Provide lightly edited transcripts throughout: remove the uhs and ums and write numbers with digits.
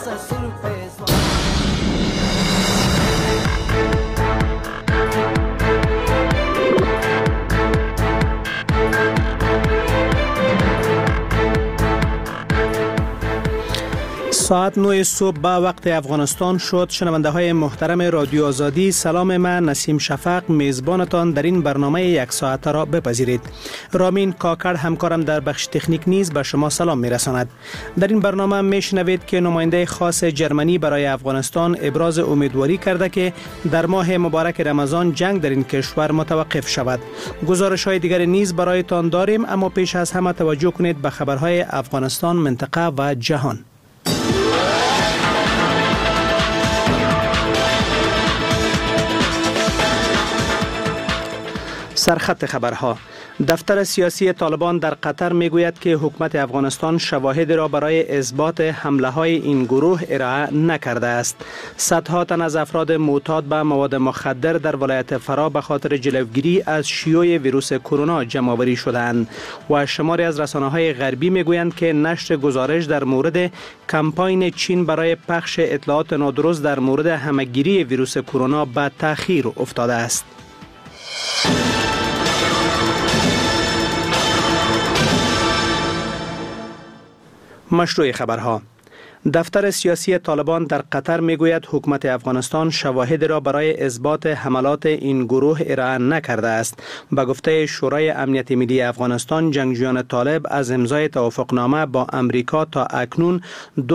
ساعت 9 صبح به وقت افغانستان شد. شنونده های محترم رادیو آزادی، سلام. من نسیم شفق میزبانتان در این برنامه یک ساعته را بپذیرید. رامین کاکر همکارم در بخش تکنیک نیز به شما سلام میرساند. در این برنامه میشنوید که نماینده خاص جرمنی برای افغانستان ابراز امیدواری کرده که در ماه مبارک رمضان جنگ در این کشور متوقف شود. گزارش های دیگر نیز برایتان داریم، اما پیش از همه توجه کنید به خبرهای افغانستان، منطقه و جهان. سرخط خبرها. دفتر سیاسی طالبان در قطر میگوید که حکومت افغانستان شواهد را برای اثبات حمله های این گروه ارائه نکرده است. صدها تن از افراد معتاد به مواد مخدر در ولایت فرا به خاطر جلوگیری از شیوع ویروس کرونا جمع آوری شدند و شماری از رسانه‌های غربی میگویند که نشر گزارش در مورد کمپاین چین برای پخش اطلاعات نادرست در مورد همه‌گیری ویروس کرونا به تأخیر افتاده است. مشروع خبرها. دفتر سیاسی طالبان در قطر میگوید حکومت افغانستان شواهد را برای اثبات حملات این گروه ارائه نکرده است. به گفته شورای امنیت ملی افغانستان، جنگجویان طالب از امضای توافقنامه با امریکا تا اکنون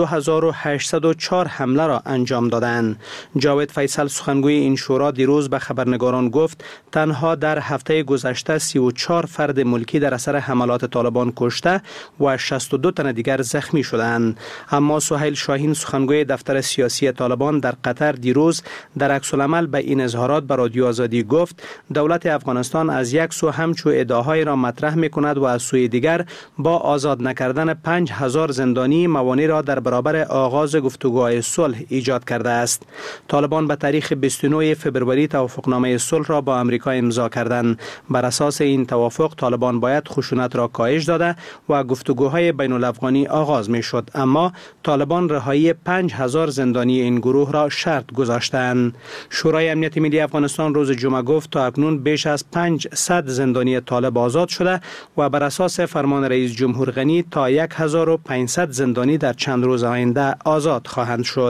2804 حمله را انجام دادند. جاوید فیصل، سخنگوی این شورا، دیروز به خبرنگاران گفت تنها در هفته گذشته 34 فرد ملکی در اثر حملات طالبان کشته و 62 تن دیگر زخمی شدند. اما سهیل شاهین، سخنگوی دفتر سیاسی طالبان در قطر، دیروز در عکس‌العمل به این اظهارات به رادیو آزادی گفت دولت افغانستان از یک سو همچو ادعاهای را مطرح می‌کند و از سوی دیگر با آزاد نکردن 5000 زندانی موانع را در برابر آغاز گفتگوهای صلح ایجاد کرده است. طالبان به تاریخ 29 فوریه توافقنامه صلح را با امریکا امضا کردند. بر اساس این توافق طالبان باید خشونت را کاهش داده و گفتگوهای بین الافغانی آغاز می‌شد، اما طالبان رهایی 5000 زندانی این گروه را شرط گذاشتند. شورای امنیت ملی افغانستان روز جمعه گفت تا اکنون بیش از 500 زندانی طالب آزاد شده و بر اساس فرمان رئیس جمهور غنی تا 1500 زندانی در چند روز آینده آزاد خواهند شد.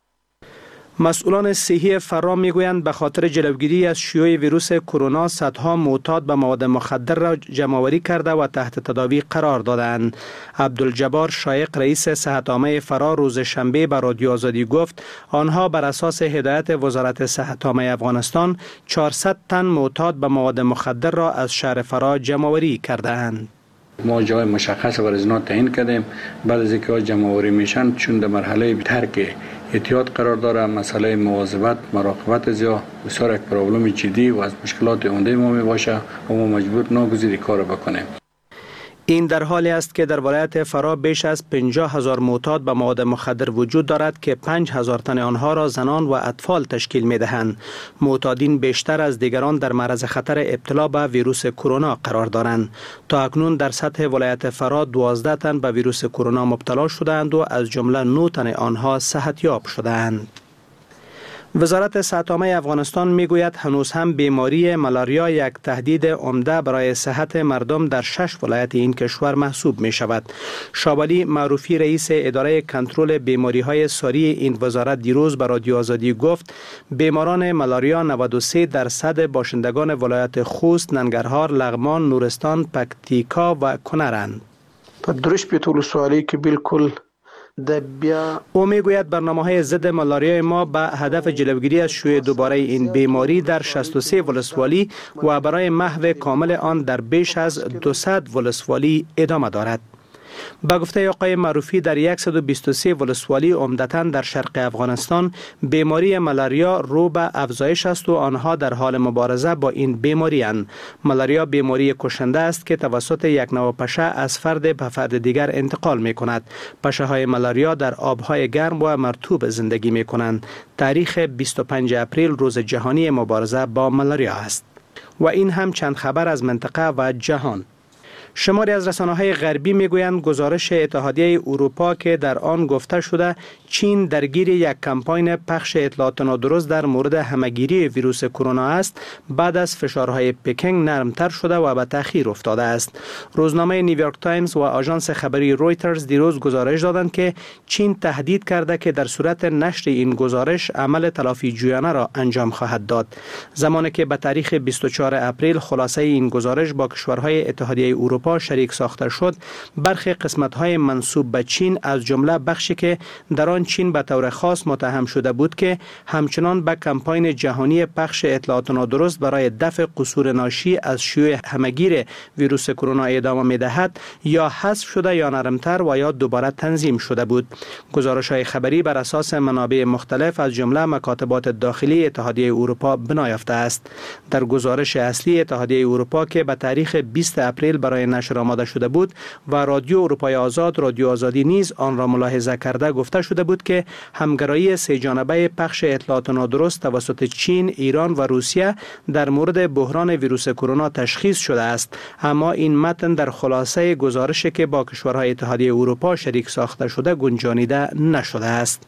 مسئولان صحی فرا میگویند به خاطر جلوگیری از شیوع ویروس کرونا صدها معتاد به مواد مخدر را جمع آوری کرده و تحت تداوی قرار دادند. عبدالجبار شایق، رئیس صحت عامه فرا، روز شنبه به رادیو آزادی گفت آنها بر اساس هدایت وزارت صحت عامه افغانستان 400 تن معتاد به مواد مخدر را از شهر فرا جمع آوری کردند. ما جای مشخص بر از تعیین کردیم. بعد از اینکه جمع آوری میشن، چون در مرحله ترک احتیاط قرار داره، مسئله مواظبت، مراقبت زیاد بسیار یک پرابلم جدی و از مشکلات عمده ما می باشه و ما مجبور ناگزیری کار بکنیم. این در حالی است که در ولایت فرا بیش از 50,000 معتاد به مواد مخدر وجود دارد که 5,000 تن آنها را زنان و اطفال تشکیل می دهند. معتادین بیشتر از دیگران در معرض خطر ابتلا به ویروس کرونا قرار دارند. تا اکنون در سطح ولایت فرا 12 تن به ویروس کرونا مبتلا شدند و از جمله 9 تن آنها صحتیاب شدند. وزارت صحت عامه افغانستان میگوید هنوز هم بیماری ملاریا یک تهدید عمده برای صحت مردم در 6 ولایت این کشور محسوب می شود. شابالی معروفی، رئیس اداره کنترل بیماری های ساری این وزارت، دیروز به رادیو آزادی گفت بیماران ملاریا 93% باشندگان ولایت خوست، ننگرهار، لغمان، نورستان، پکتیکا و کنرند. درش به طول سوالی که بالکل او میگوید برنامه‌های ضد ملاریا ما به هدف جلوگیری از شیوع دوباره این بیماری در 63 ولسوالی و برای محو کامل آن در بیش از 200 ولسوالی ادامه دارد. با گفته آقای معروفی در 123 ولسوالی عمدتاً در شرق افغانستان بیماری ملاریا رو به افزایش است و آنها در حال مبارزه با این بیماری اند. ملاریا بیماری کشنده است که توسط یک نوع پشه از فرد به فرد دیگر انتقال می کند. پشه های ملاریا در آبهای گرم و مرطوب زندگی می کنند. تاریخ 25 اپریل روز جهانی مبارزه با ملاریا است. و این هم چند خبر از منطقه و جهان. شماری از رسانه‌های غربی میگویند گزارش اتحادیه اروپا که در آن گفته شده چین درگیر یک کمپاین پخش اطلاعات نادرست در مورد همه‌گیری ویروس کرونا است، بعد از فشارهای پکینگ نرمتر شده و به تأخیر افتاده است. روزنامه نیویورک تایمز و آژانس خبری رویترز دیروز گزارش دادند که چین تهدید کرده که در صورت نشر این گزارش عمل تلافی جویانه را انجام خواهد داد. زمانی که به تاریخ 24 اپریل خلاصه این گزارش با کشورهای اتحادیه اروپا شریک ساخته شد، برخی قسمت‌های منسوب به چین از جمله بخشی که در آن چین به طور خاص متهم شده بود که همچنان به کمپاین جهانی پخش اطلاعات نادرست برای دفع قصور ناشی از شیوع همه‌گیر ویروس کرونا ادامه می‌دهد یا حذف شده یا نرمتر و یا دوباره تنظیم شده بود. گزارش‌های خبری بر اساس منابع مختلف از جمله مکاتبات داخلی اتحادیه اروپا بنا یافته است. در گزارش اصلی اتحادیه اروپا که به تاریخ 20 اپریل برای نشر آماده شده بود و رادیو اروپای آزاد، رادیو آزادی نیز آن را ملاحظه کرده، گفته شده بود که همگرایی سه جانبه پخش اطلاعات نادرست توسط چین، ایران و روسیه در مورد بحران ویروس کرونا تشخیص شده است، اما این متن در خلاصه گزارشی که با کشورهای اتحادیه اروپا شریک ساخته شده گنجانیده نشده است.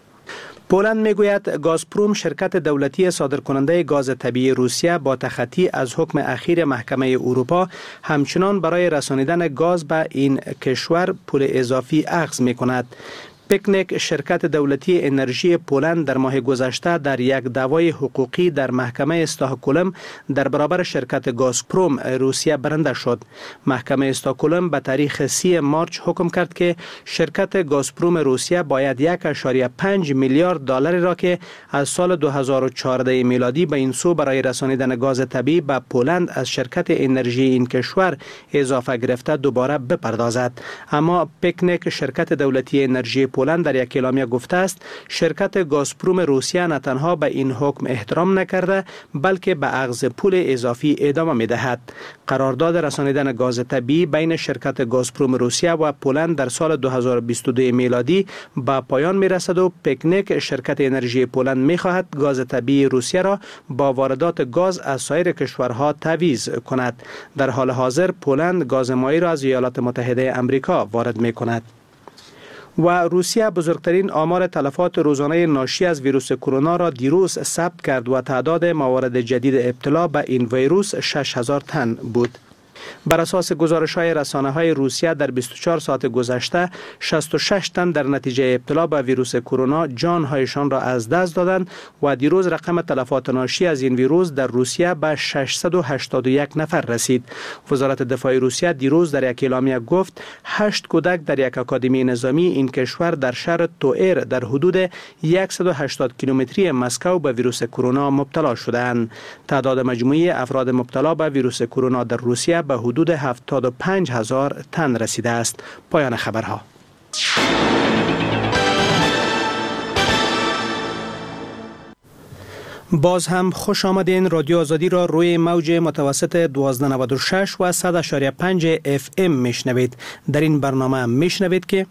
پولند میگوید گازپروم شرکت دولتی صادرکننده گاز طبیعی روسیه با تخطی از حکم اخیر محکمه اروپا همچنان برای رسانیدن گاز به این کشور پول اضافی اخذ میکند. پیکنیک شرکت دولتی انرژی پولند در ماه گذشته در یک دعوای حقوقی در محکمه استکهلم در برابر شرکت گازپروم روسیه برنده شد. محکمه استکهلم به تاریخ 30 مارچ حکم کرد که شرکت گازپروم روسیه باید 1.5 میلیارد دلار را که از سال 2014 میلادی به این سو برای رسانیدن گاز طبیعی به پولند از شرکت انرژی این کشور اضافه گرفته دوباره بپردازد. اما پیکنیک شرکت دولتی انرژی پولند در یک اعلامیه گفته است شرکت گازپروم روسیه نه تنها به این حکم احترام نکرده بلکه به اخذ پول اضافی ادامه می‌دهد. قرارداد رسانیدن گاز طبیعی بین شرکت گازپروم روسیه و پولند در سال 2022 میلادی به پایان می‌رسد و پیکنیک شرکت انرژی پولند می‌خواهد گاز طبیعی روسیه را با واردات گاز از سایر کشورها تعویض کند. در حال حاضر پولند گاز مایع را از ایالات متحده آمریکا وارد می‌کند. و روسیه بزرگترین آمار تلفات روزانه ناشی از ویروس کرونا را دیروز ثبت کرد و تعداد موارد جدید ابتلا به این ویروس 6000 تن بود. بر اساس گزارش‌های رسانه‌های روسیه در 24 ساعت گذشته 66 تن در نتیجه ابتلا به ویروس کرونا جان‌هایشان را از دست دادند و دیروز رقم تلفات ناشی از این ویروس در روسیه به 681 نفر رسید. وزارت دفاع روسیه دیروز در یک اعلامیه گفت 8 کودک در یک آکادمی نظامی این کشور در شهر توئر در حدود 180 کیلومتری مسکو به ویروس کرونا مبتلا شدند. تعداد مجموعی افراد مبتلا به ویروس کرونا در روسیه به حدود 75,000 تن رسیده است. پایان خبرها. باز هم خوش آمدین. رادیو آزادی را روی موج متوسط 1296 و 100.5 FM میشنوید. در این برنامه میشنوید که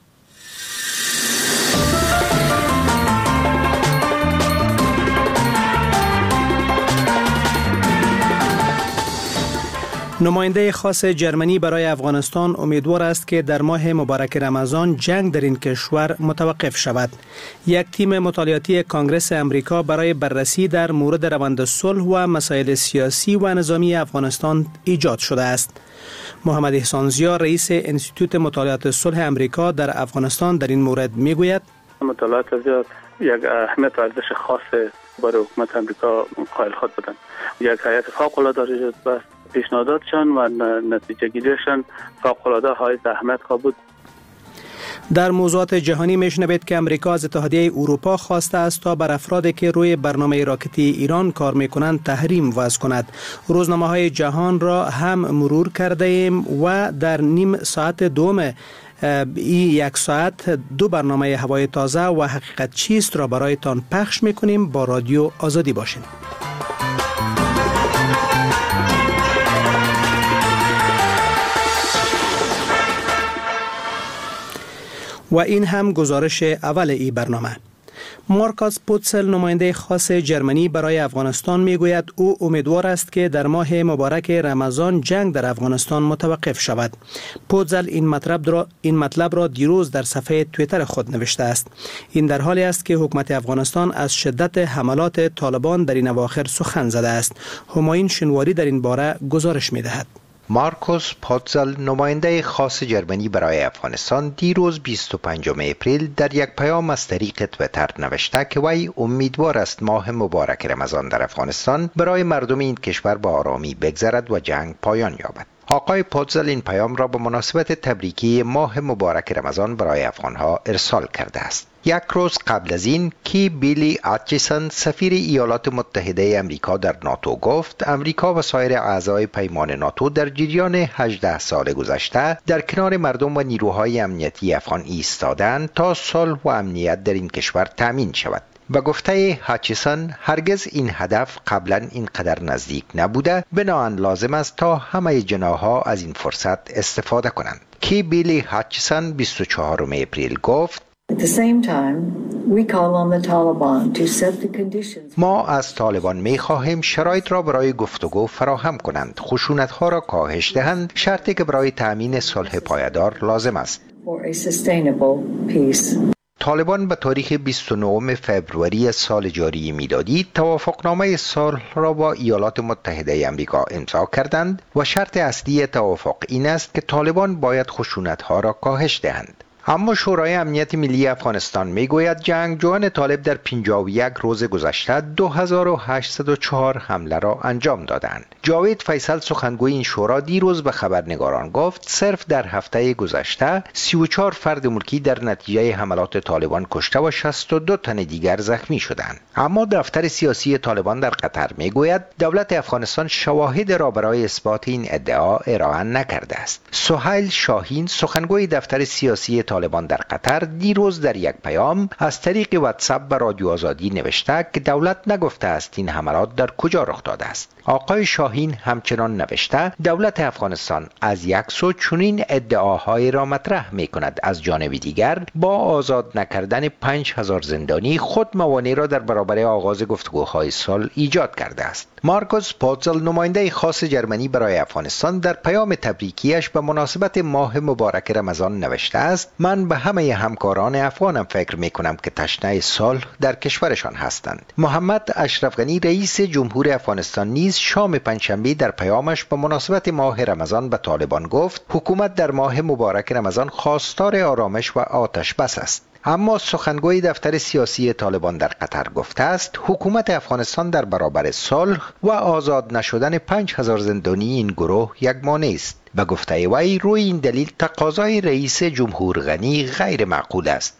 نماینده خاص جرمنی برای افغانستان امیدوار است که در ماه مبارک رمضان جنگ در این کشور متوقف شود. یک تیم مطالعاتی کانگرس امریکا برای بررسی در مورد روند صلح و مسائل سیاسی و نظامی افغانستان ایجاد شده است. محمد احسان زیا رئیس انستیتوت مطالعات صلح امریکا در افغانستان در این مورد میگوید مطالعات زیاد یک اهمیت و ارزش خاص برای حکومت امریکا قائل خود بودند. یک هیئت فوق‌العاده ایجاد است. پیشنهاداتشان و نتیجه گیریشان فوق‌العاده های اهمیت بود. در موضوعات جهانی میشنوید که امریکا از اتحادیه اروپا خواسته است تا بر افرادی که روی برنامه راکتی ایران کار میکنند تحریم وضع کند. روزنامه‌های جهان را هم مرور کرده ایم و در نیم ساعت دوم یک ساعت 2 برنامه هوای تازه و حقیقت چیست را برایتان پخش میکنیم. با رادیو آزادی باشین. و این هم گزارش اول ای برنامه. مارکاس پوتسل نماینده خاص جرمنی برای افغانستان میگوید او امیدوار است که در ماه مبارک رمضان جنگ در افغانستان متوقف شود. پوتسل این مطلب را دیروز در صفحه توییتر خود نوشته است. این در حالی است که حکومت افغانستان از شدت حملات طالبان در این اواخر سخن زده است. همایون شنواری در این باره گزارش می‌دهد. مارکوس پوتزل نماینده خاص جرمنی برای افغانستان دیروز 25 اپریل در یک پیام از طریق توییتر نوشته که وی امیدوار است ماه مبارک رمضان در افغانستان برای مردم این کشور با آرامی بگذرد و جنگ پایان یابد. آقای پوتزل این پیام را به مناسبت تبریکی ماه مبارک رمضان برای افغانها ارسال کرده است. یک روز قبل از این کی بیلی اتچیسن سفیر ایالات متحده امریکا در ناتو گفت امریکا و سایر اعضای پیمان ناتو در جریان 18 سال گذشته در کنار مردم و نیروهای امنیتی افغان ایستادند تا صلح و امنیت در این کشور تامین شود. به گفته هاتچیسن هرگز این هدف قبلا اینقدر نزدیک نبوده، بنابراین لازم است تا همه جناح‌ها از این فرصت استفاده کنند. کی بیلی هاتچیسن 24 اپریل گفت ما از طالبان می خواهیم شرایط را برای گفتگو فراهم کنند، خشونت‌ها را کاهش دهند، شرطی که برای تأمین صلح پایدار لازم است. طالبان به تاریخ 29 فوریه سال جاری میلادی توافقنامه صلح را با ایالات متحده امریکا امضا کردند و شرط اصلی توافق این است که طالبان باید خشونت‌ها را کاهش دهند. اما شورای امنیت ملی افغانستان میگوید جنگجویان طالب در 51 روز گذشته 2804 حمله را انجام دادند. جاوید فیصل سخنگوی این شورا دیروز به خبرنگاران گفت صرف در هفته گذشته 34 فرد ملکی در نتیجه حملات طالبان کشته و 62 تن دیگر زخمی شدند. اما دفتر سیاسی طالبان در قطر میگوید دولت افغانستان شواهد را برای اثبات این ادعا ارائه نکرده است. سهیل شاهین سخنگوی دفتر سیاسی طالبان در قطر دیروز در یک پیام از طریق واتساپ به رادیو آزادی نوشته که دولت نگفته است این حملات در کجا رخ داده است. آقای شاهین همچنان نوشته دولت افغانستان از یک سو چنین ادعاهای را مطرح می کند، از جانب دیگر با آزاد نکردن 5000 زندانی خود موانع را در برابر آغاز گفتگوهای صلح ایجاد کرده است. مارکوس پوتزل نماینده خاص جرمنی برای افغانستان در پیام تبریکیش به مناسبت ماه مبارک رمضان نوشته است من به همه همکاران افغانم فکر می کنم که تشنه صلح در کشورشان هستند. محمد اشرف غنی رئیس جمهور افغانستان نیز شام پنجشنبه در پیامش به مناسبت ماه رمضان به طالبان گفت حکومت در ماه مبارک رمضان خواستار آرامش و آتش بس است. اما سخنگوی دفتر سیاسی طالبان در قطر گفته است حکومت افغانستان در برابر صلح و آزاد نشدن 5000 زندانی این گروه یک مانع است. به گفته وی روی این دلیل تقاضای رئیس جمهور غنی غیر معقول است.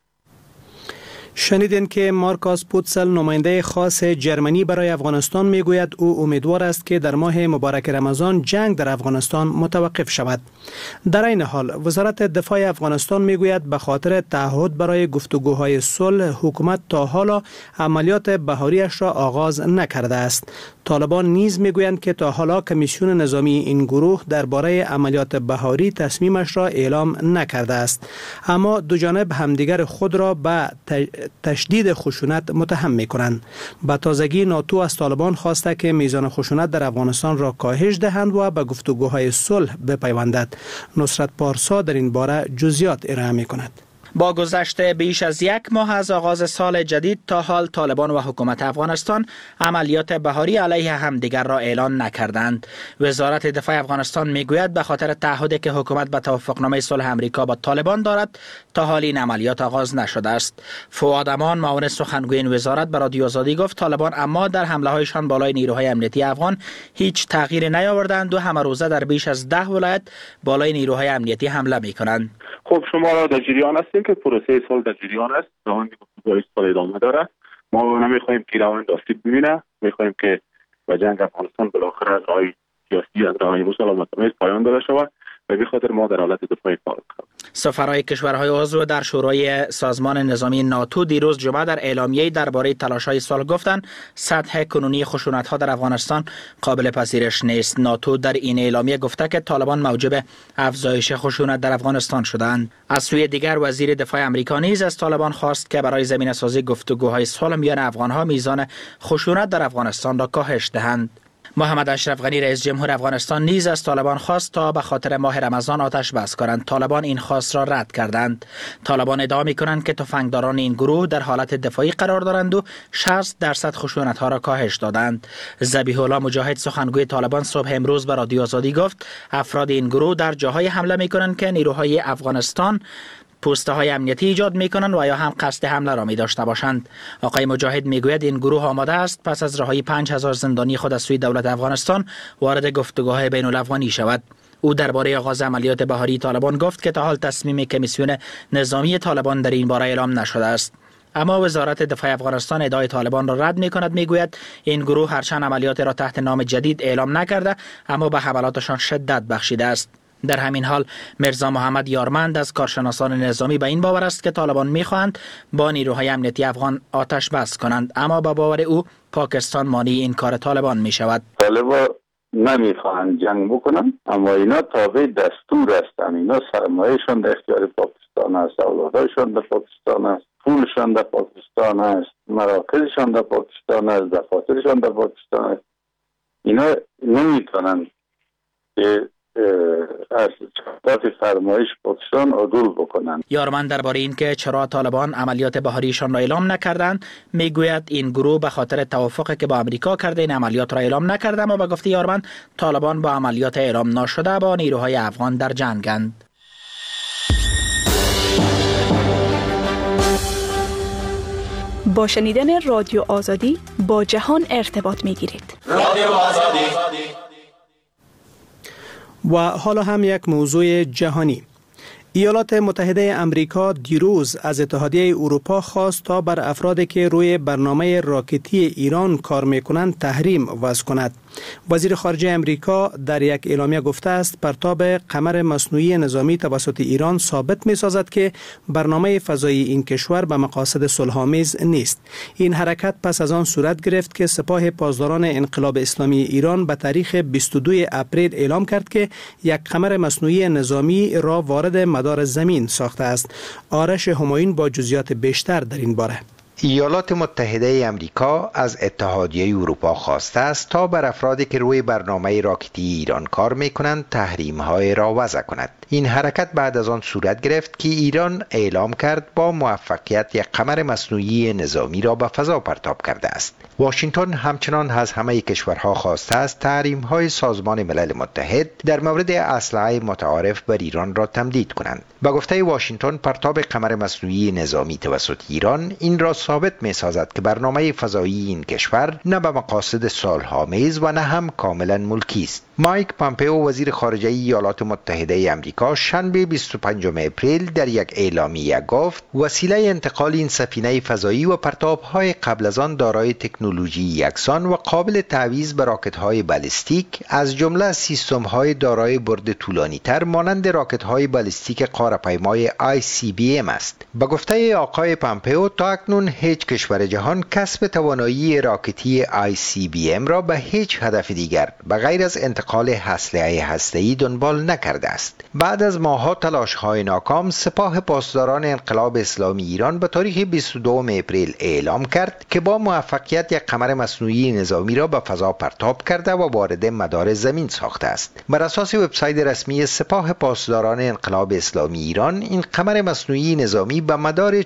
شنیدین که مارکاس پوتسل نماینده خاص جرمنی برای افغانستان میگوید او امیدوار است که در ماه مبارک رمضان جنگ در افغانستان متوقف شود. در این حال وزارت دفاع افغانستان میگوید به خاطر تعهد برای گفتگوهای صلح حکومت تا حالا عملیات بهاریش را آغاز نکرده است. طالبان نیز میگویند که تا حالا کمیسیون نظامی این گروه درباره عملیات بهاری تصمیمش را اعلام نکرده است، اما دو جانب همدیگر خود را به تشدید خشونت متهم می‌کنند. به تازگی ناتو از طالبان خواسته که میزان خشونت در افغانستان را کاهش دهند و به گفتگوهای صلح بپیوندند. نصرت پارسا در این باره جزئیات ارائه می‌کند. با گذشت بیش از یک ماه از آغاز سال جدید تا حال طالبان و حکومت افغانستان عملیات بهاری علیه همدیگر را اعلان نکردند. وزارت دفاع افغانستان میگوید به خاطر تعهدی که حکومت به توافقنامه صلح امریکا با طالبان دارد تا حال این عملیات آغاز نشده است. فواد امان معاون سخنگوی این وزارت به رادیو آزادی گفت طالبان اما در حمله هایشان بالای نیروهای امنیتی افغان هیچ تغییری نیاوردند و همه روزه در بیش از 10 ولایت بالای نیروهای امنیتی حمله میکنند. خب شما را در جریان هستیم که پروسه صلح در جریان است، روند گفتگوهای صلح ادامه دارد. ما نمیخواهیم که روند آسیب ببینه، میخواهیم که و جنگ افغانستان بالاخره از راهی سیاسی از راهی مسالمت‌آمیز پایان داده شود و به خاطر ما در حالت دفاعی کار کنیم. سفرای کشورهای عضو در شورای سازمان نظامی ناتو دیروز جمعه در اعلامیه درباره تلاش‌های صلح گفتند سطح کنونی خشونت‌ها در افغانستان قابل پذیرش نیست. ناتو در این اعلامیه گفته که طالبان موجب افزایش خشونت در افغانستان شدند. از سوی دیگر وزیر دفاع آمریکا نیز از طالبان خواست که برای زمینه‌سازی گفتگوهای صلح میان افغان‌ها میزان خشونت در افغانستان را کاهش دهند. محمد اشرف غنی رئیس جمهور افغانستان نیز از طالبان خواست تا به خاطر ماه رمضان آتش بس کنند. طالبان این خواست را رد کردند. طالبان ادعا می‌کنند که تفنگداران این گروه در حالت دفاعی قرار دارند و 60% خشونت‌ها را کاهش دادند. ذبیح الله مجاهد سخنگوی طالبان صبح امروز به رادیو آزادی گفت افراد این گروه در جاهای حمله می‌کنند که نیروهای افغانستان پوسته های امنیتی ایجاد می کنند و یا هم قصد حمله را می داشته باشند. آقای مجاهد می گوید این گروه آماده است پس از رهایی 5000 زندانی خود از سوی دولت افغانستان وارد گفتگوهای بین الافغانی شود. او درباره آغاز عملیات بهاری طالبان گفت که تا حال تصمیم کمیسیون نظامی طالبان در این باره اعلام نشده است. اما وزارت دفاع افغانستان ادعای طالبان را رد می کند. می گوید این گروه هرچند عملیات را تحت نام جدید اعلام نکرده اما به حملاتشان شدت بخشیده است. در همین حال مرزا محمد یارمند از کارشناسان نظامی به این باور است که طالبان می‌خواهند با نیروهای امنیتی افغان آتش بس کنند، اما با باور او پاکستان مانع این کار طالبان می‌شود. طالبان نمی‌خواهند جنگ بکنند، اما اینا تابع دستور هستند. اینا سرمایه‌شان در اختیار پاکستان است، اولادشان در پاکستان است، پولشان در پاکستان است، مراکزشان در پاکستان است، دفاترشان در پاکستان است. اینا نمی‌توانند که از چهارت فرمایش پاکستان عدول بکنند. یارمند درباره این که چرا طالبان عملیات بهاریشان را اعلام نکردند میگوید این گروه به خاطر توافقی که با امریکا کرده این عملیات را اعلام نکرده، اما به گفته یارمند طالبان با عملیات اعلام نشده با نیروهای افغان در جنگند. با شنیدن رادیو آزادی با جهان ارتباط میگیرید. رادیو آزادی. و حالا هم یک موضوع جهانی. ایالات متحده امریکا دیروز از اتحادیه اروپا خواست تا بر افرادی که روی برنامه راکتی ایران کار میکنند تحریم وضع کند. وزیر خارجه امریکا در یک اعلامیه گفته است پرتاب قمر مصنوعی نظامی توسط ایران ثابت می‌سازد که برنامه فضایی این کشور به مقاصد صلح‌آمیز نیست. این حرکت پس از آن صورت گرفت که سپاه پاسداران انقلاب اسلامی ایران به تاریخ 22 اپریل اعلام کرد که یک قمر مصنوعی نظامی را وارد مدار زمین ساخته است. آرش همایون با جزئیات بیشتر در این باره. ایالات متحده امریکا از اتحادیه اروپا خواسته است تا بر افرادی که روی برنامه راکتی ایران کار می‌کنند تحریم‌های را وضع کند. این حرکت بعد از آن صورت گرفت که ایران اعلام کرد با موفقیت یک قمر مصنوعی نظامی را به فضا پرتاب کرده است. واشنگتن همچنان از همه کشورها خواسته است تحریم‌های سازمان ملل متحد در مورد اسلحه متعارف بر ایران را تمدید کنند. به گفته واشنگتن پرتاب قمر مصنوعی نظامی توسط ایران این را ثابت می‌سازد که برنامه فضایی این کشور نه به مقاصد صلح‌آمیز و نه هم کاملا ملکی است. مایک پامپئو وزیر خارجه ایالات متحده آمریکا شنبه 25 اپریل در یک اعلامیه گفت وسیله انتقال این سفینه فضایی و پرتاب‌های قبل از آن دارای تکنولوژی یکسان و قابل تعویض به راکت‌های بالستیک از جمله سیستم‌های دارای برد طولانی‌تر مانند راکت‌های بالستیک قاره‌پیمای ICBM است. به گفته آقای پامپئو تا اکنون هیچ کشور جهان کسب توانایی راکتی ICBM را به هیچ هدف دیگر به غیر از انتقال اسلحه هسته‌ای دنبال نکرده است. بعد از ماه‌ها تلاش‌های ناکام سپاه پاسداران انقلاب اسلامی ایران به تاریخ 22 اپریل اعلام کرد که با موفقیت یک قمر مصنوعی نظامی را به فضا پرتاب کرده و وارد مدار زمین ساخته است. بر اساس وبسایت رسمی سپاه پاسداران انقلاب اسلامی ایران این قمر مصنوعی نظامی به مدار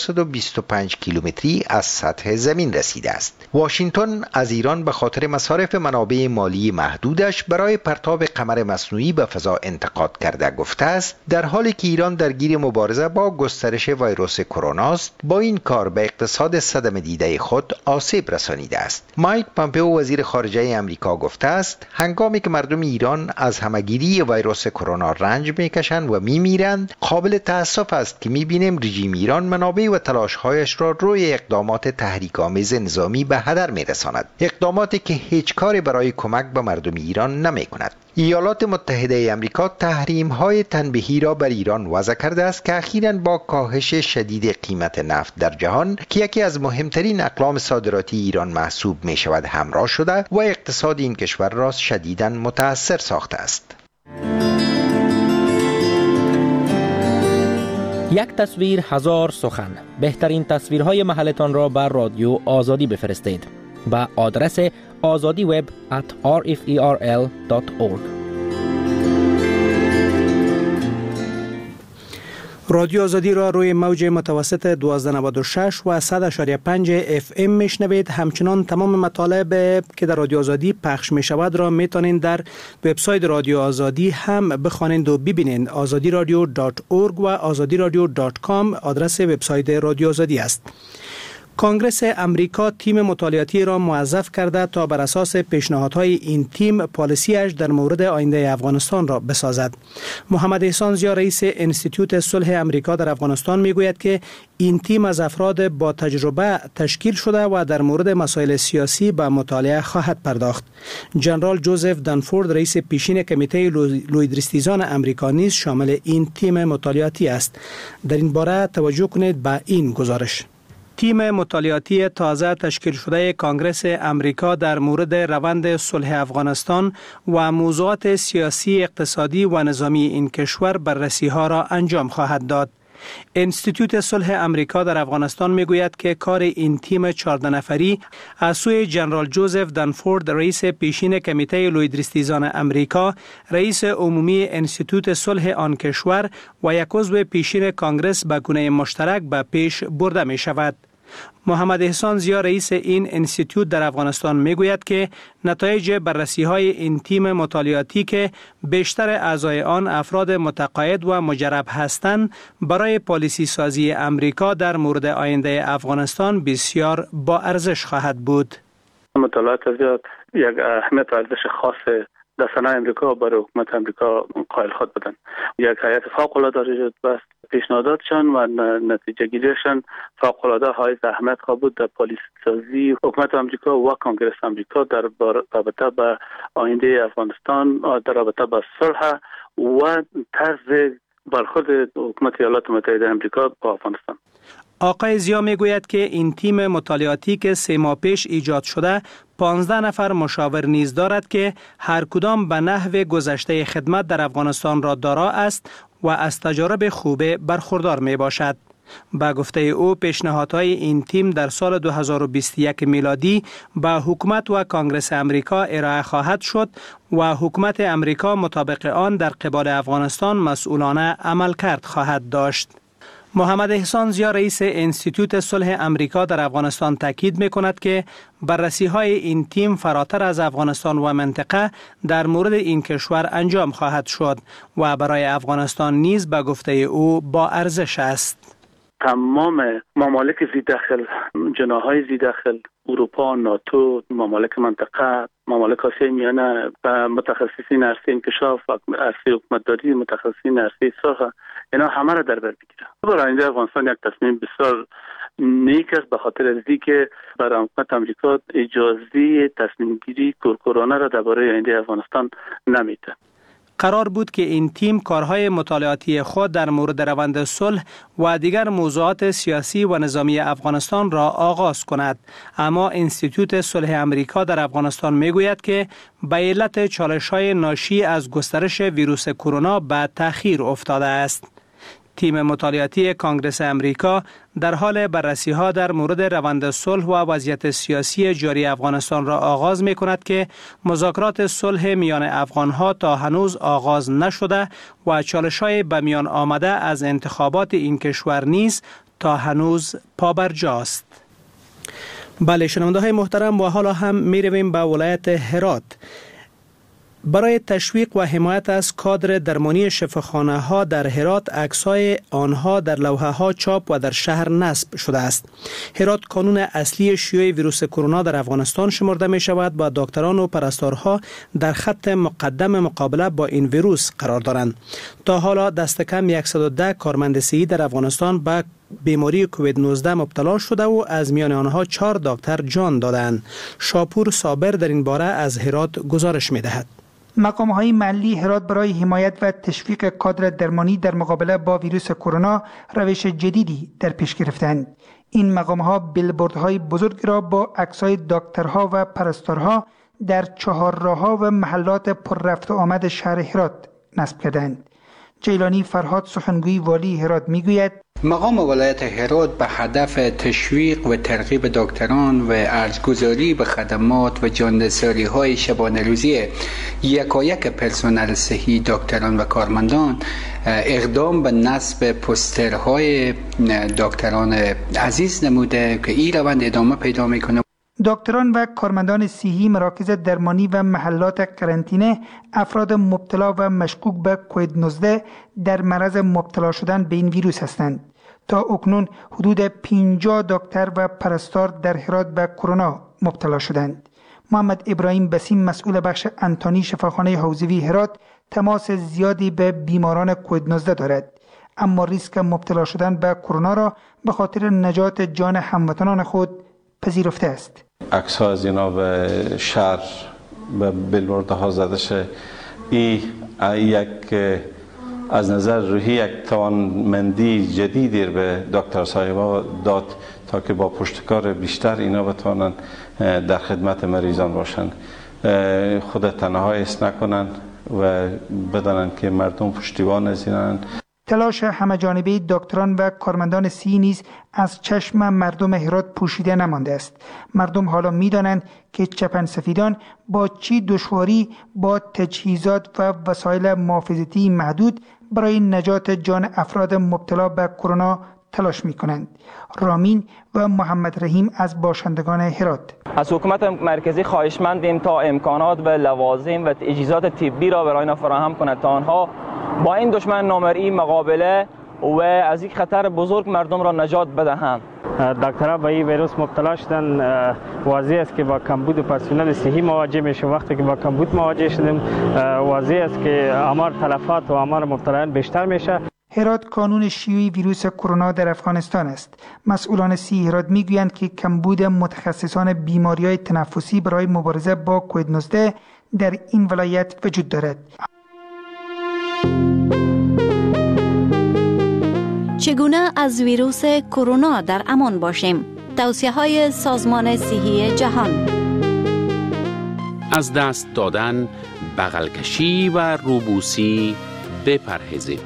425 کیلومتری از سطح زمین رسیده است. واشنگتن از ایران به خاطر مصارف منابع مالی محدودش برای پرتاب قمر مصنوعی به فضا انتقاد کرده گفته است در حالی که ایران درگیر مبارزه با گسترش ویروس کرونا است با این کار به اقتصاد صدمه دیده خود آسیب رسانیده است. مایک پامپئو وزیر خارجه آمریکا گفته است هنگامی که مردم ایران از همه‌گیری ویروس کرونا رنج میکشند و میمیرند قابل تأسف است که میبینیم رژیم ایران منابع و تلاش‌هایش را روی اقدامات تحریک‌آمیز نظامی به هدر می‌رساند، اقداماتی که هیچ کاری برای کمک به مردم ایران نمی‌کند. ایالات متحده آمریکا تحریم‌های تنبیهی را بر ایران وضع کرده است که اخیراً با کاهش شدید قیمت نفت در جهان که یکی از مهمترین اقلام صادراتی ایران محسوب می‌شود همراه شده و اقتصاد این کشور را شدیداً متأثر ساخته است. یک تصویر هزار سخن. بهترین تصویرهای محلتان را بر رادیو آزادی بفرستید با آدرس azadiweb@rferl.org. رادیو آزادی را روی موج متوسط 1296 و 100.5 FM میشنوید. همچنان تمام مطالب که در رادیو آزادی پخش می شود را میتونید در وبسایت رادیو آزادی هم بخوانید و ببینید. azadiradio.org و azadiradio.com آدرس وبسایت رادیو آزادی است. کنگره امریکا تیم مطالعاتی را موظف کرده تا بر اساس پیشنهادهای این تیم پالیسیش در مورد آینده افغانستان را بسازد. محمد احسان ضیا رئیس انستیتوت صلح امریکا در افغانستان میگوید که این تیم از افراد با تجربه تشکیل شده و در مورد مسائل سیاسی به مطالعه خواهد پرداخت. جنرال جوزف دنفورد رئیس پیشین کمیته لویدریستیزان امریکا نیز شامل این تیم مطالعاتی است. در این باره توجه کنید به این گزارش. تیم مطالعاتی تازه تشکیل شده کنگره امریکا در مورد روند صلح افغانستان و موضوعات سیاسی، اقتصادی و نظامی این کشور بررسی‌ها را انجام خواهد داد. انستیتوت صلح امریکا در افغانستان میگوید که کار این تیم 14 نفری از سوی جنرال جوزف دنفورد رئیس پیشین کمیته لویدریستیزان امریکا، رئیس عمومی انستیتوت صلح آن کشور و یک عضو پیشین کانگرس به گونه مشترک به پیش برده می شود. محمد احسان ضیا رئیس این انستیتوت در افغانستان میگوید که نتایج بررسی‌های این تیم مطالعاتی که بیشتر اعضای آن افراد متقاعد و مجرب هستند برای پالیسی سازی امریکا در مورد آینده افغانستان بسیار با ارزش خواهد بود. مطالعات زیاد یک اهمیت و ارزش خاص در صنایع امریکا برای حکومت امریکا قائل خود بودند. یک هیئت فوق‌العاده وجود داشت. پیشنهاداتشان و نتیجه گیریشان فوق‌العاده حائز اهمیت خواهد بود در پالیسی سازی حکومت امریکا و کنگره امریکا در رابطه با آینده افغانستان، در رابطه با صلح و طرز برخورد حکومت ایالات متحده امریکا با افغانستان. آقای ضیا میگوید که این تیم مطالعاتی که 3 ماه پیش ایجاد شده 15 نفر مشاور نیز دارد که هر کدام به نحو گذشته خدمت در افغانستان را دارا است و از تجارب خوب برخوردار می باشد. با گفته او پیشنهادهای این تیم در سال 2021 میلادی به حکومت و کنگره امریکا ارائه خواهد شد و حکومت امریکا مطابق آن در قبال افغانستان مسئولانه عملکرد خواهد داشت. محمد احسان ضیا رئیس انستیتوت صلح امریکا در افغانستان تاکید می‌کند که بررسی‌های این تیم فراتر از افغانستان و منطقه در مورد این کشور انجام خواهد شد و برای افغانستان نیز به گفته او با ارزش است. تمام ممالک زیرداخل، جناح‌های زیرداخل، اروپا، ناتو، ممالک منطقه، ممالک آسیای میانه و متخصصین عرصه انکشاف و عرصه حکومتداری، متخصصین عرصه صلح، اینا همه را در بر بگیره. برای آینده افغانستان یک تصمیم بسیار نیک است، به خاطر از اینکه برای حکومت امریکا اجازه تصمیم گیری کورکورانه را درباره آینده افغانستان نمیده. قرار بود که این تیم کارهای مطالعاتی خود در مورد روند صلح و دیگر موضوعات سیاسی و نظامی افغانستان را آغاز کند، اما انستیتوت صلح امریکا در افغانستان میگوید که به علت چالش‌های ناشی از گسترش ویروس کرونا به تأخیر افتاده است. تیم مطالعاتی کنگره امریکا در حال بررسی‌ها در مورد روند صلح و وضعیت سیاسی جاری افغانستان را آغاز می‌کند که مذاکرات صلح میان افغان‌ها تا هنوز آغاز نشده و چالش‌های به میان آمده از انتخابات این کشور نیز تا هنوز پابرجاست. بله شنونده‌های محترم، و حالا هم می‌رویم به ولایت هرات. برای تشویق و حمایت از کادر درمانی شفاخانه‌ها در هرات، عکس‌های آنها در لوحه‌ها چاپ و در شهر نصب شده است. هرات کانون اصلی شیوع ویروس کرونا در افغانستان شمرده می شود و دکتران و پرستارها در خط مقدم مقابله با این ویروس قرار دارند. تا حالا دست کم 110 کارمند صحی در افغانستان به بیماری کووید 19 مبتلا شده و از میان آنها 4 دکتر جان دادند. شاپور صابر در این باره از هرات گزارش می‌دهد. مقام‌های محلی هرات برای حمایت و تشویق کادر درمانی در مقابله با ویروس کرونا روش جدیدی در پیش گرفتند. این مقام‌ها بیلبوردهای بزرگ را با عکس‌های دکترها و پرستارها در چهارراه‌ها و محلات پر رفت و آمد شهر هرات نصب کردند. جیلانی فرهاد سخنگوی والی هرات میگوید مقام ولایت هرات به هدف تشویق و ترغیب دکتران و ارزگذاری به خدمات و جان‌نثاری‌های شبانه روزی یکایک پرسنل صحی، دکتران و کارمندان اقدام به نصب پوسترهای دکتران عزیز نموده که این روند ادامه پیدا میکنه. دکتران و کارمندان صحی مراکز درمانی و محلات قرنطینه افراد مبتلا و مشکوک به کووید 19 در معرض مبتلا شدن به این ویروس هستند. تا اکنون حدود 50 دکتر و پرستار در هرات به کرونا مبتلا شدند. محمد ابراهیم بسیم مسئول بخش انتانی شفاخانه حوزوی هرات تماس زیادی به بیماران کووید 19 دارد، اما ریسک مبتلا شدن به کرونا را به خاطر نجات جان هموطنان خود پذیرفته است. عکس‌ها از اینا به شهر به بیلبوردها زده شه. این یک از نظر روحی یک توانمندی جدیدی به دکتر صاحبا داد تا که با پشتکار بیشتر اینا بتوانند در خدمت مریضان باشند. خود تنها ایست نکنن و بدانند که مردم پشتیبان از اینند. تلاش همه‌جانبه دکتران و کارمندان صحی نیز از چشم مردم هرات پوشیده نمانده است. مردم حالا می‌دانند که چپنسفیدان با چی دشواری با تجهیزات و وسایل محافظتی محدود برای نجات جان افراد مبتلا به کرونا تلاش می‌کنند. رامین و محمد رحیم از باشندگان هرات از حکومت مرکزی خواهشمندیم تا امکانات و لوازم و تجهیزات طبی را برای آنها فراهم کند تا آنها با این دشمن نامرئی مقابله و از یک خطر بزرگ مردم را نجات بدهند. دکترها به این ویروس مبتلا شدن، واضح است که با کمبود پرسنل صحی مواجه میشه. وقتی که با کمبود مواجه شدیم واضح است که آمار تلفات و آمار مبتلایان بیشتر میشه. هرات کانون شیوعی ویروس کرونا در افغانستان است. مسئولان صحی هرات میگویند که کمبود متخصصان بیماری‌های تنفسی برای مبارزه با کووید 19 در این ولایت وجود دارد. چگونه از ویروس کرونا در امان باشیم؟ توصیه‌های سازمان صحی جهان. از دست دادن، بغل کشی و روبوسی بپرهیزید.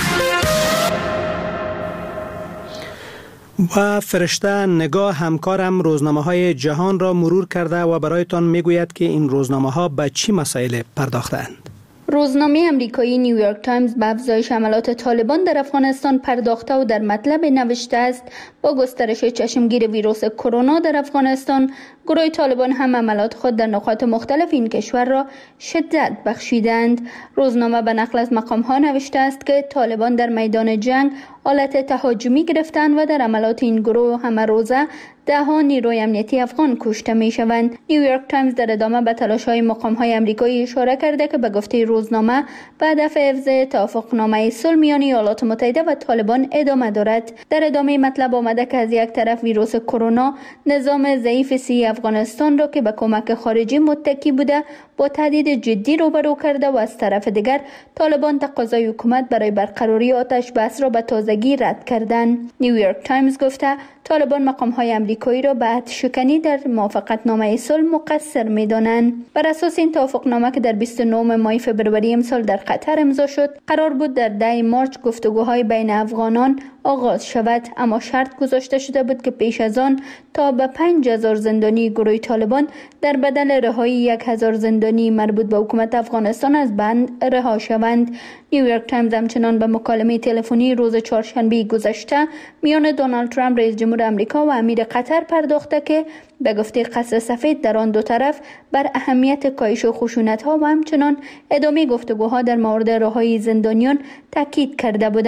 و فرشته نگاه همکارم روزنامه‌های جهان را مرور کرده و برایتان میگوید که این روزنامه‌ها به چی مسائل پرداختند. روزنامه امریکایی نیویورک تایمز به افزایش حملات طالبان در افغانستان پرداخته و در مطلب نوشته است با گسترش چشمگیر ویروس کرونا در افغانستان، گروه طالبان هم حملات خود در نقاط مختلف این کشور را شدت بخشیدند. روزنامه به نقل از مقام‌ها نوشته است که طالبان در میدان جنگ حالت تهاجمی گرفتند و در عملات این گروه همه روزه ده‌ها نیروی امنیتی افغان کشته می‌شوند. نیویورک تایمز در ادامه به تلاش‌های مقام‌های آمریکایی اشاره کرده که به گفته روزنامه به هدف حفظ توافقنامه صلح میان ایالات متحده و طالبان ادامه دارد. در ادامه مطلب آمده که از یک طرف ویروس کرونا نظام ضعیف صحی افغانستان را که به کمک خارجی متکی بوده با تهدید جدی روبرو کرده و از طرف دیگر طالبان تقاضای حکومت برای برقراری آتش بس را به تازگی رد کردند. نیویورک تایمز گفته طالبان مقام‌های آمریکایی را به عهدشکنی در موافقتنامه صلح مقصر می‌دانند. بر اساس این توافقنامه که در 29 ماه فوریه امسال در قطر امضا شد، قرار بود در 10 مارس گفتگوهای بین افغانان آغاز شود، اما شرط گذاشته شده بود که پیش از آن تا به 5000 زندانی گروه طالبان در بدل رهایی 1000 زندانی مربوط به حکومت افغانستان از بند رها شوند. نیویورک تایمز همچنان به مکالمه تلفنی روز چهارشنبه گذشته میان دونالد ترامپ رئیس جمهور آمریکا و امیر قطر پرداخته که به گفته قصر سفید در آن دو طرف بر اهمیت کاهش خشونت‌ها و همچنان ادامه گفتگوها در مورد رهایی زندانیان تاکید کرده بودند.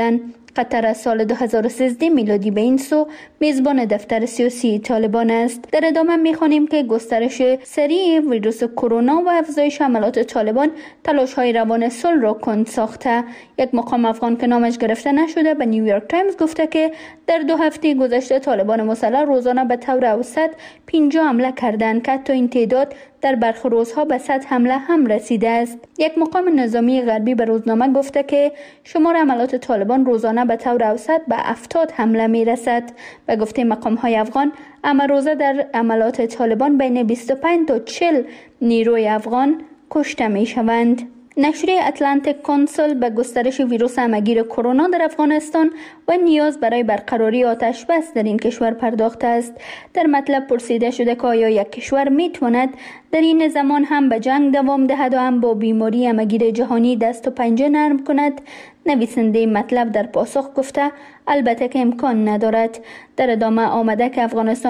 قطر از سال 2013 میلادی به این سو میزبان دفتر سیاسی طالبان است. در ادامه میخوانیم که گسترش سریع ویروس کرونا و افزایش حملات طالبان تلاش‌های روان صلح را کند ساخته. یک مقام افغان که نامش گرفته نشده به نیویورک تایمز گفته که در 2 هفته گذشته طالبان مسلح روزانه به طور اوسط 50 حمله کردند که حتی این تعداد در برخی روزها به 100 حمله هم رسیده است. یک مقام نظامی غربی به روزنامه گفته که شمار حملات طالبان روزانه به طور اوسط به 70 حمله می رسد. به گفته مقام‌های افغان، امروزه در حملات طالبان بین 25 تا 40 نیروی افغان کشته می شوند. نشریه اتلانتیک کانسل به گسترش ویروس همهگیر کرونا در افغانستان و نیاز برای برقراری آتش بس در این کشور پرداخته است. در مطلب پرسیده شده که آیا یک کشور میتواند در این زمان هم به جنگ دوام دهد و هم با بیماری همهگیر جهانی دست و پنجه نرم کند؟ نویسنده مطلب در پاسخ گفته البته که امکان ندارد. در ادامه آمده که افغانستان